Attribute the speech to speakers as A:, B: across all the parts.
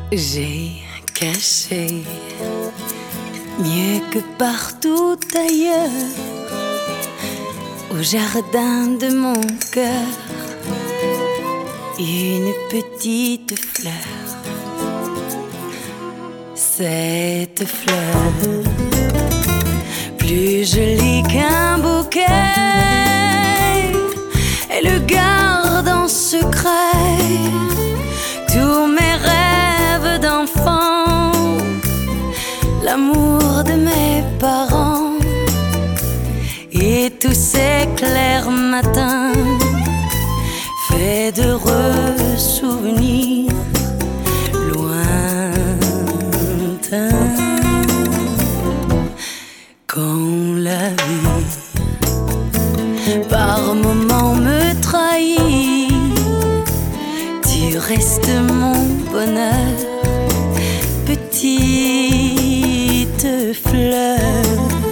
A: J'ai caché mieux que partout ailleurs au jardin de mon cœur une petite fleur. Cette fleur, plus jolie qu'un bouquet, elle garde en secret tous mes rêves d'enfant, l'amour de mes parents et tous ces clairs matins faits d'heureux souvenirs lointains. Quand la vie par moments me trahit, tu restes mon bonheur, petite fleur.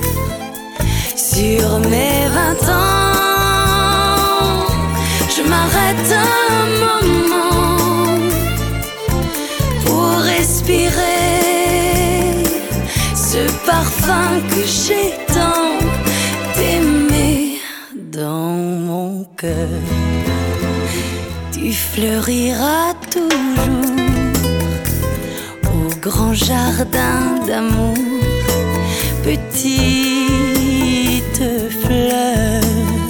A: Sur mes 20 ans, je m'arrête un moment pour respirer ce parfum que j'ai tant aimé dans mon cœur. Tu fleuriras toujours au grand jardin d'amour, petite fleur.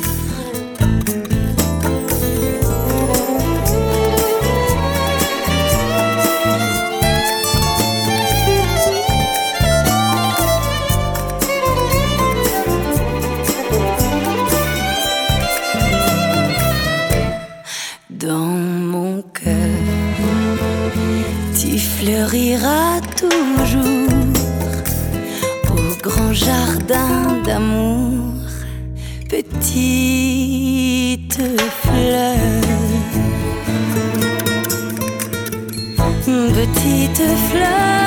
A: Dans mon cœur, tu fleuriras toujours au grand jardin d'amour, petite fleur, petite fleur.